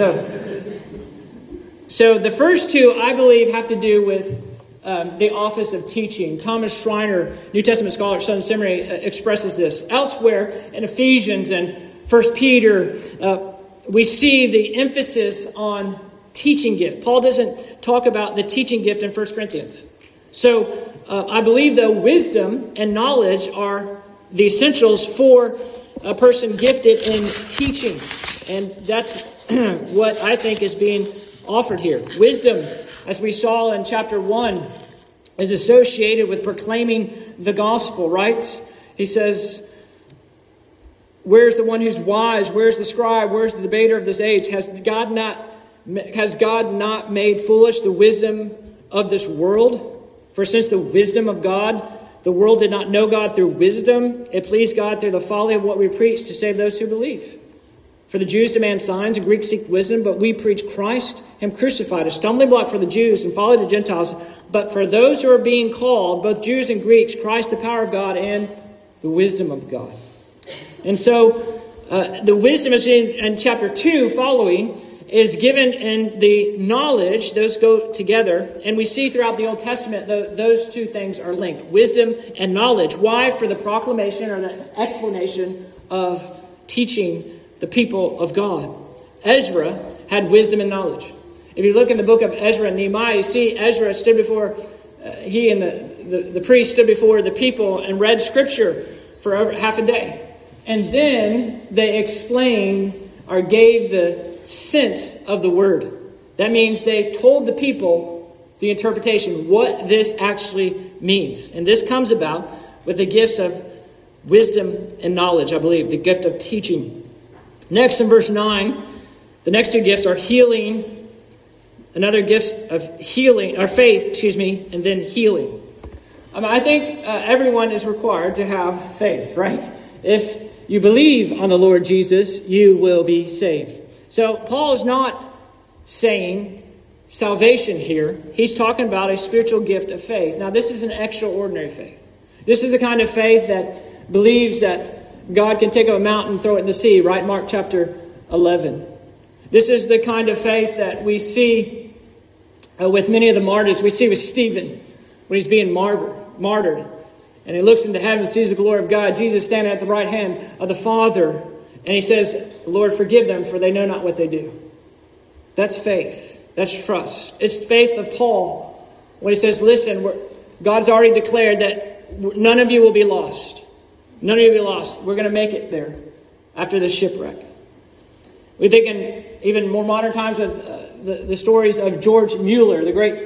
So the first two, I believe, have to do with the office of teaching. Thomas Schreiner, New Testament scholar at Southern Seminary, expresses this. Elsewhere in Ephesians and 1 Peter, we see the emphasis on teaching gift. Paul doesn't talk about the teaching gift in 1 Corinthians. So I believe, though, wisdom and knowledge are the essentials for a person gifted in teaching. And that's what I think is being offered here. Wisdom, as we saw in chapter 1, is associated with proclaiming the gospel, right? He says, where's the one who's wise? Where's the scribe? Where's the debater of this age? Has God not made foolish the wisdom of this world? For since the wisdom of God, the world did not know God through wisdom, it pleased God through the folly of what we preach to save those who believe. For the Jews demand signs and Greeks seek wisdom, but we preach Christ, Him crucified, a stumbling block for the Jews and folly to the Gentiles. But for those who are being called, both Jews and Greeks, Christ the power of God and the wisdom of God. And so the wisdom is in chapter 2 following is given in the knowledge. Those go together. And we see throughout the Old Testament, those two things are linked. Wisdom and knowledge. Why? For the proclamation or the explanation of teaching the people of God. Ezra had wisdom and knowledge. If you look in the book of Ezra and Nehemiah, you see Ezra stood before, he and the priest stood before the people and read scripture for over half a day. And then they explained or gave the sense of the word. That means they told the people the interpretation, what this actually means. And this comes about with the gifts of wisdom and knowledge, I believe, the gift of teaching. Next, in verse 9, the next two gifts are healing, another gift of healing, or faith, and then healing. I think everyone is required to have faith, right? If you believe on the Lord Jesus, you will be saved. So Paul is not saying salvation here. He's talking about a spiritual gift of faith. Now, this is an extraordinary faith. This is the kind of faith that believes that God can take a mountain and throw it in the sea, right? Mark chapter 11. This is the kind of faith that we see with many of the martyrs. We see with Stephen when he's being martyred. And he looks into heaven and sees the glory of God, Jesus standing at the right hand of the Father. And he says, Lord, forgive them, for they know not what they do. That's faith. That's trust. It's faith of Paul when he says, listen, God's already declared that none of you will be lost. None of you will be lost. We're going to make it there after this shipwreck. We think in even more modern times of the stories of George Mueller, the great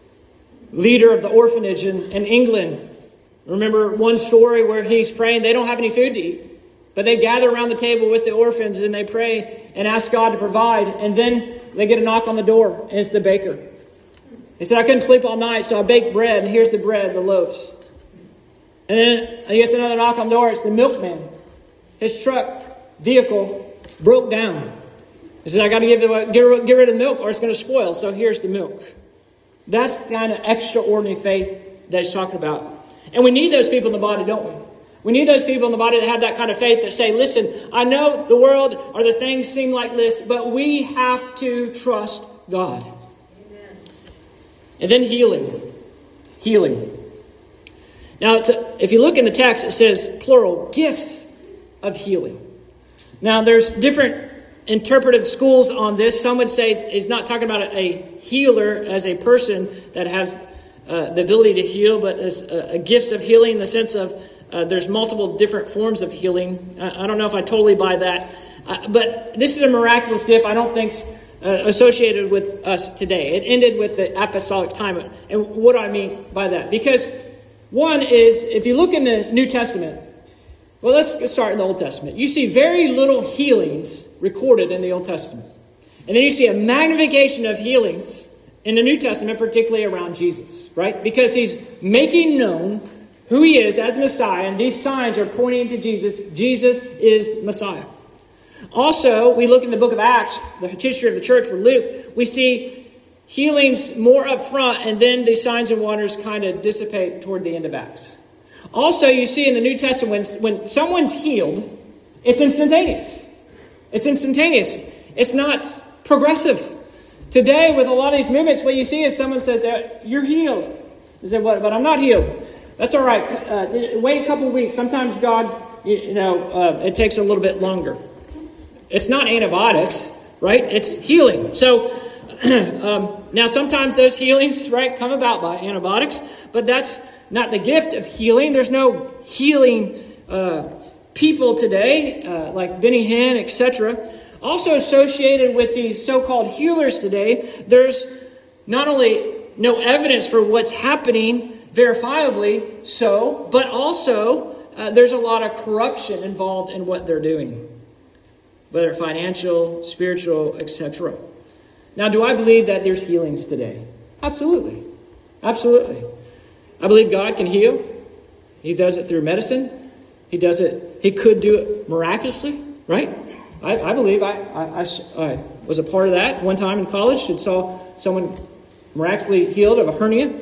leader of the orphanage in England. Remember one story where he's praying. They don't have any food to eat, but they gather around the table with the orphans and they pray and ask God to provide. And then they get a knock on the door, and it's the baker. He said, I couldn't sleep all night, so I baked bread, and here's the bread, the loaves. And then he gets another knock on the door. It's the milkman. His truck, vehicle, broke down. He said, I got to get rid of the milk or it's going to spoil, so here's the milk. That's the kind of extraordinary faith that he's talking about. And we need those people in the body, don't we? We need those people in the body that have that kind of faith that say, listen, I know the world or the things seem like this, but we have to trust God. Amen. And then healing. Healing. Now, if you look in the text, it says plural, gifts of healing. Now, there's different interpretive schools on this. Some would say he's not talking about a healer as a person that has the ability to heal, but as a gifts of healing in the sense of there's multiple different forms of healing. I don't know if I totally buy that. But this is a miraculous gift I don't think's associated with us today. It ended with the apostolic time. And what do I mean by that? Because one is, if you look in the New Testament, well, let's start in the Old Testament. You see very little healings recorded in the Old Testament. And then you see a magnification of healings in the New Testament, particularly around Jesus, right? Because he's making known who he is as Messiah, and these signs are pointing to Jesus. Jesus is Messiah. Also, we look in the book of Acts, the history of the church with Luke, we see healings more up front, and then the signs and wonders kind of dissipate toward the end of Acts. Also, you see in the New Testament, when someone's healed, it's instantaneous. It's instantaneous. It's not progressive. Today, with a lot of these movements, what you see is someone says, you're healed. They say, but I'm not healed. That's all right. Wait a couple of weeks. Sometimes God, it takes a little bit longer. It's not antibiotics, right? It's healing. So now sometimes those healings, right, come about by antibiotics, but that's not the gift of healing. There's no healing people today, like Benny Hinn, etc. Also associated with these so-called healers today, there's not only no evidence for what's happening verifiably so, but also there's a lot of corruption involved in what they're doing, whether financial, spiritual, etc. Now, do I believe that there's healings today? Absolutely. Absolutely. I believe God can heal. He does it through medicine. He could do it miraculously, right? I believe I was a part of that one time in college and saw someone miraculously healed of a hernia.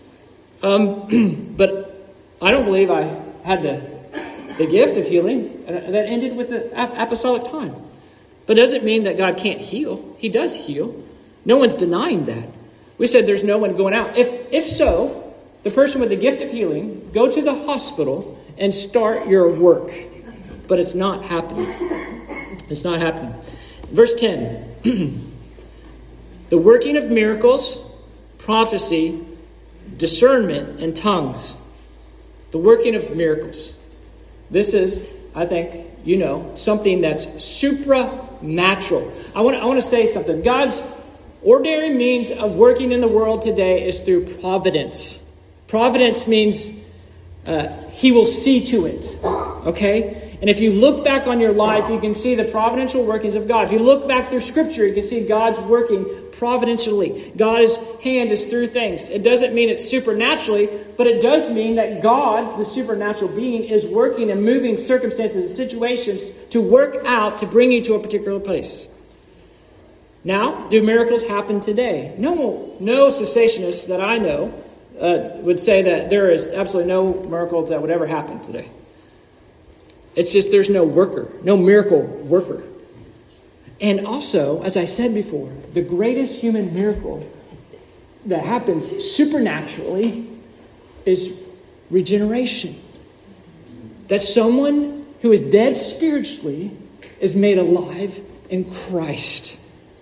But I don't believe I had the gift of healing that ended with the apostolic time. But does it mean that God can't heal? He does heal. No one's denying that. We said there's no one going out. If so, the person with the gift of healing, go to the hospital and start your work. But it's not happening. It's not happening. Verse 10. The working of miracles, prophecy, discernment, and tongues. The working of miracles. This is, I think, something that's supernatural. I want to say something. God's ordinary means of working in the world today is through providence. Providence means he will see to it. Okay? And if you look back on your life, you can see the providential workings of God. If you look back through Scripture, you can see God's working providentially. God's hand is through things. It doesn't mean it's supernaturally, but it does mean that God, the supernatural being, is working and moving circumstances and situations to work out to bring you to a particular place. Now, do miracles happen today? No cessationists that I know would say that there is absolutely no miracle that would ever happen today. It's just there's no worker, no miracle worker. And also, as I said before, the greatest human miracle that happens supernaturally is regeneration. That someone who is dead spiritually is made alive in Christ.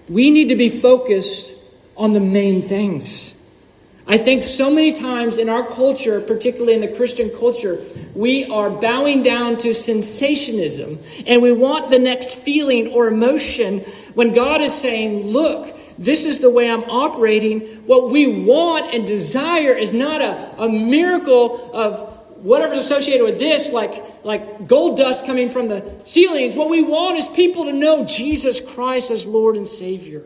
We need to be focused on the main things. I think so many times in our culture, particularly in the Christian culture, we are bowing down to sensationalism and we want the next feeling or emotion when God is saying, look, this is the way I'm operating. What we want and desire is not a miracle of whatever's associated with this, like gold dust coming from the ceilings. What we want is people to know Jesus Christ as Lord and Savior.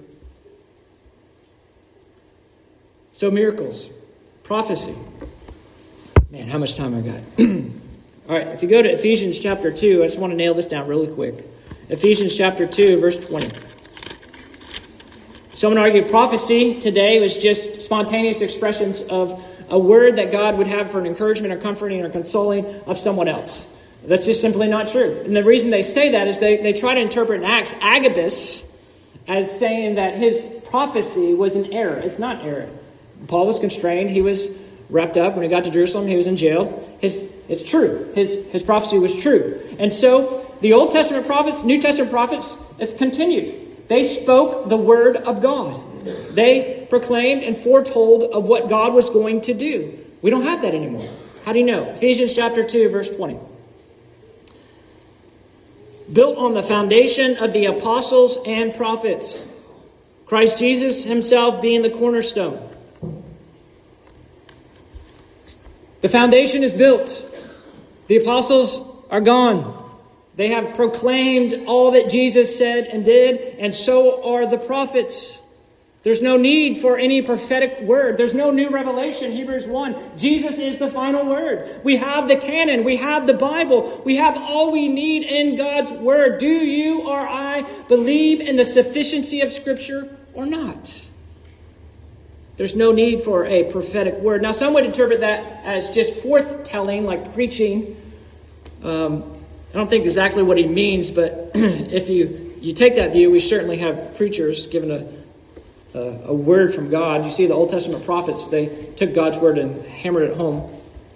So miracles, prophecy. Man, how much time I got? All right, if you go to Ephesians chapter 2, I just want to nail this down really quick. Ephesians chapter 2, verse 20. Someone argued prophecy today was just spontaneous expressions of a word that God would have for an encouragement or comforting or consoling of someone else. That's just simply not true. And the reason they say that is they try to interpret in Acts Agabus as saying that his prophecy was an error. It's not error. Paul was constrained. He was wrapped up. When he got to Jerusalem, he was in jail. It's true. His prophecy was true. And so the Old Testament prophets, New Testament prophets, it's continued. They spoke the word of God. They proclaimed and foretold of what God was going to do. We don't have that anymore. How do you know? Ephesians chapter 2, verse 20. Built on the foundation of the apostles and prophets, Christ Jesus himself being the cornerstone. The foundation is built. The apostles are gone. They have proclaimed all that Jesus said and did, and so are the prophets. There's no need for any prophetic word. There's no new revelation. Hebrews 1. Jesus is the final word. We have the canon. We have the Bible. We have all we need in God's word. Do you or I believe in the sufficiency of Scripture or not? There's no need for a prophetic word. Now, some would interpret that as just forth-telling, like preaching. I don't think exactly what he means, but if you take that view, we certainly have preachers given a word from God. You see the Old Testament prophets, they took God's word and hammered it home.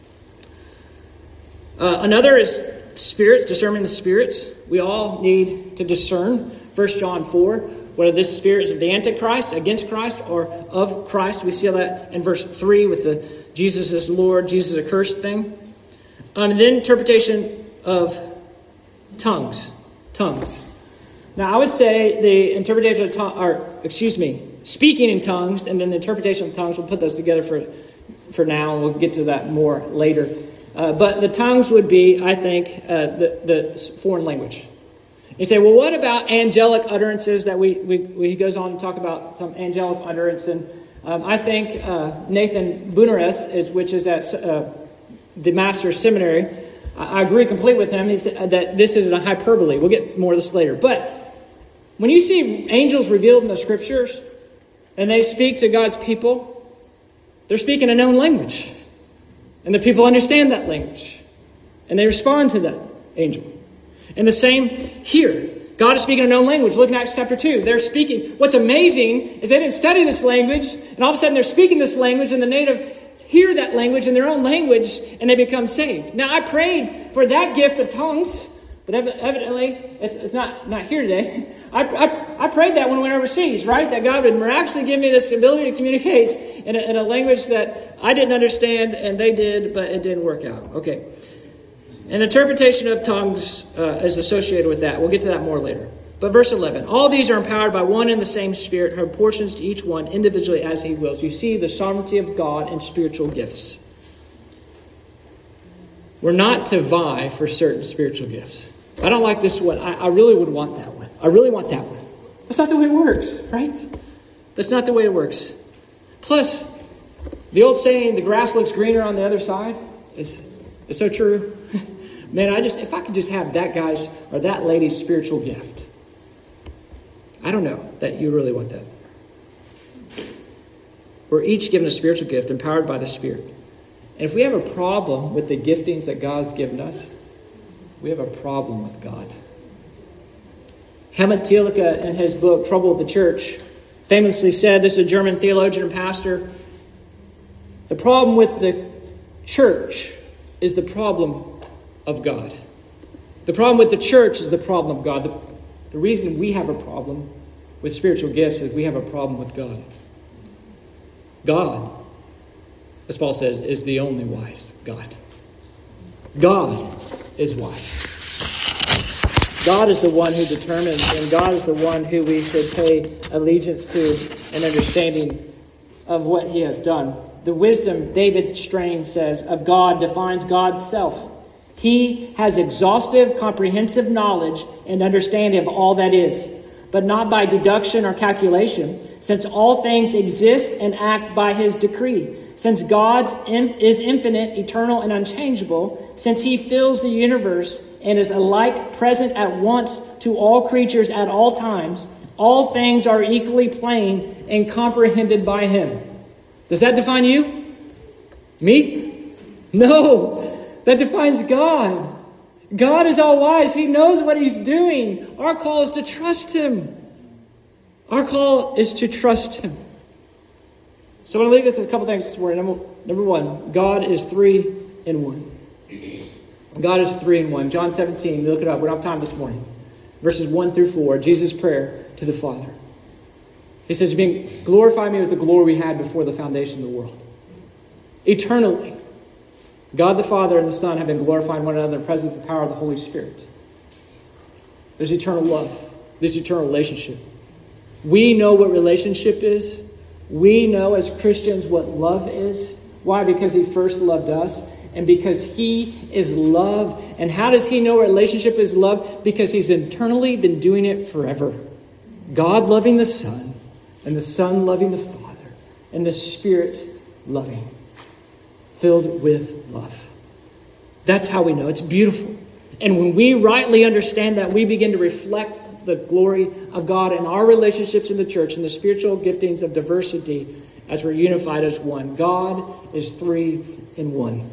Another is spirits, discerning the spirits. We all need to discern. 1 John 4, whether this spirit is of the Antichrist, against Christ, or of Christ. We see that in verse 3 with the Jesus is Lord, Jesus accursed thing. And then interpretation of tongues. Now, I would say the interpretation of speaking in tongues, and then the interpretation of tongues, we'll put those together for now, and we'll get to that more later. But the tongues would be, I think, the foreign language. You say, well, what about angelic utterances that he goes on to talk about some angelic utterance? And I think Nathan Bunares, which is at the Master's Seminary, I agree completely with him. He said that this is a hyperbole. We'll get more of this later. But when you see angels revealed in the Scriptures and they speak to God's people, they're speaking a known language. And the people understand that language. And they respond to that angel. And the same here. God is speaking a known language. Look in Acts chapter 2. They're speaking. What's amazing is they didn't study this language. And all of a sudden they're speaking this language and the native hear that language in their own language and they become saved. Now I prayed for that gift of tongues. But evidently, it's not here today. I prayed that when we went overseas, right? That God would miraculously give me this ability to communicate in a language that I didn't understand and they did, but it didn't work out. Okay. An interpretation of tongues is associated with that. We'll get to that more later. But verse 11, all these are empowered by one and the same Spirit, who portions to each one individually as he wills. You see the sovereignty of God and spiritual gifts. We're not to vie for certain spiritual gifts. I don't like this one. I really would want that one. I really want that one. That's not the way it works, right? That's not the way it works. Plus, the old saying, the grass looks greener on the other side, is so true. Man, if I could just have that guy's or that lady's spiritual gift. I don't know that you really want that. We're each given a spiritual gift, empowered by the Spirit. And if we have a problem with the giftings that God's given us, we have a problem with God. Helmut Thielicke, in his book, Trouble with the Church, famously said, this is a German theologian and pastor, the problem with the church is the problem of God. The problem with the church is the problem of God. The reason we have a problem with spiritual gifts is we have a problem with God. God, as Paul says, is the only wise God. God is wise. God is the one who determines, and God is the one who we should pay allegiance to and understanding of what he has done. The wisdom, David Strain says, of God defines God's self. He has exhaustive, comprehensive knowledge and understanding of all that is, but not by deduction or calculation, since all things exist and act by his decree. Since God is infinite, eternal, and unchangeable, since he fills the universe and is alike present at once to all creatures at all times, all things are equally plain and comprehended by him. Does that define you? Me? No, that defines God. God is all wise. He knows what he's doing. Our call is to trust him. Our call is to trust him. So I want to leave you with a couple things this morning. Number one, God is 3 in 1. God is 3 in 1. John 17, look it up. We don't have time this morning. Verses 1 through 4, Jesus' prayer to the Father. He says, glorify me with the glory we had before the foundation of the world. Eternally, God the Father and the Son have been glorifying one another in the presence of the power of the Holy Spirit. There's eternal love. There's eternal relationship. We know what relationship is. We know as Christians what love is. Why? Because he first loved us. And because he is love. And how does he know what relationship is love? Because he's internally been doing it forever. God loving the Son. And the Son loving the Father. And the Spirit loving. Filled with love. That's how we know. It's beautiful. And when we rightly understand that, we begin to reflect the glory of God in our relationships in the church and the spiritual giftings of diversity as we're unified as one. God is 3 in 1.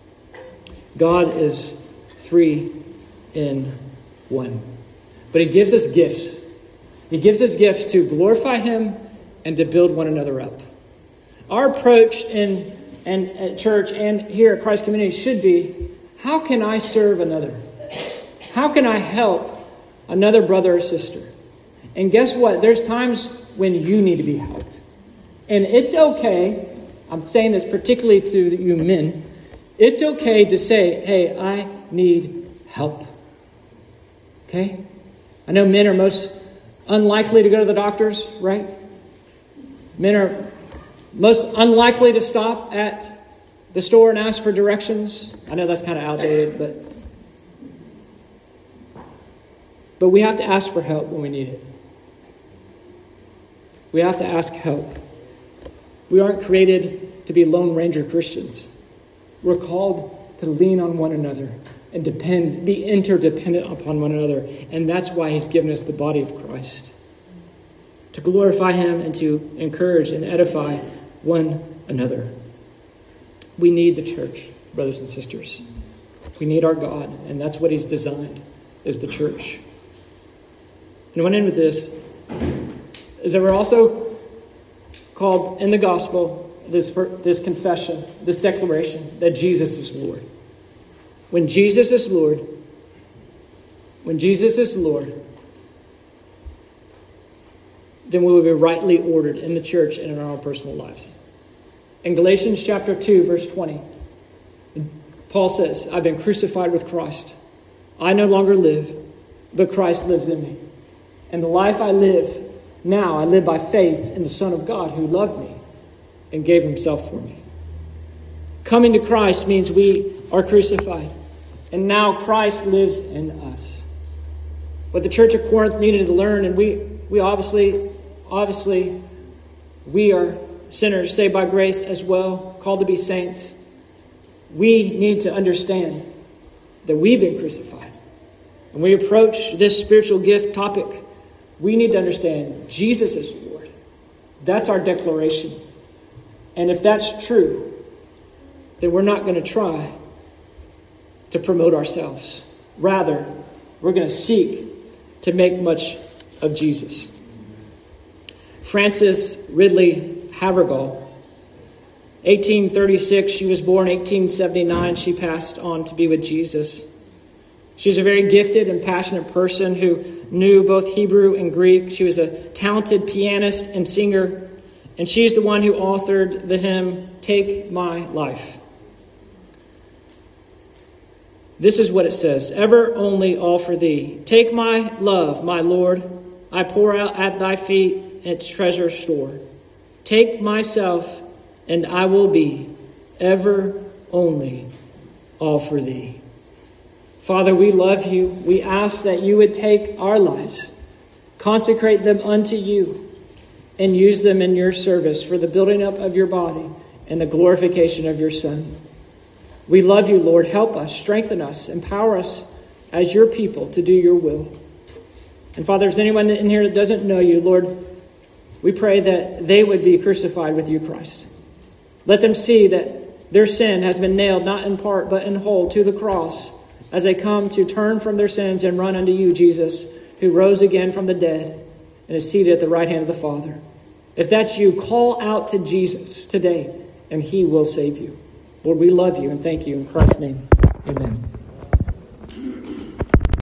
God is 3 in 1. But he gives us gifts. He gives us gifts to glorify him and to build one another up. Our approach at church and here at Christ Community should be, how can I serve another? How can I help another brother or sister? And guess what? There's times when you need to be helped. And it's okay, I'm saying this particularly to you men, it's okay to say, hey, I need help. Okay? I know men are most unlikely to go to the doctors, right? Men are most unlikely to stop at the store and ask for directions. I know that's kind of outdated, but we have to ask for help when we need it. We have to ask help. We aren't created to be Lone Ranger Christians. We're called to lean on one another and be interdependent upon one another. And that's why he's given us the body of Christ. To glorify him and to encourage and edify one another. We need the church, brothers and sisters. We need our God, and that's what he's designed, is the church. And I want to end with this, is that we're also called in the gospel, this confession, this declaration that Jesus is Lord. When Jesus is Lord, then we will be rightly ordered in the church and in our own personal lives. In Galatians chapter 2, verse 20, Paul says, I've been crucified with Christ. I no longer live, but Christ lives in me. And the life I live now, I live by faith in the Son of God who loved me and gave himself for me. Coming to Christ means we are crucified. And now Christ lives in us. What the church of Corinth needed to learn, and we obviously, we are sinners saved by grace as well, called to be saints. We need to understand that we've been crucified. When we approach this spiritual gift topic, we need to understand Jesus is Lord. That's our declaration. And if that's true, then we're not going to try to promote ourselves. Rather, we're going to seek to make much of Jesus. Frances Ridley Havergal, 1836, she was born 1879, she passed on to be with Jesus. She's a very gifted and passionate person who knew both Hebrew and Greek. She was a talented pianist and singer, and she's the one who authored the hymn, Take My Life. This is what it says: ever only all for thee. Take my love, my Lord. I pour out at thy feet its treasure store. Take myself, and I will be ever only all for thee. Father, we love you. We ask that you would take our lives, consecrate them unto you, and use them in your service for the building up of your body and the glorification of your Son. We love you, Lord. Help us, strengthen us, empower us as your people to do your will. And Father, if there's anyone in here that doesn't know you, Lord, we pray that they would be crucified with you, Christ. Let them see that their sin has been nailed, not in part, but in whole, to the cross, as they come to turn from their sins and run unto you, Jesus, who rose again from the dead and is seated at the right hand of the Father. If that's you, call out to Jesus today, and he will save you. Lord, we love you and thank you. In Christ's name, amen.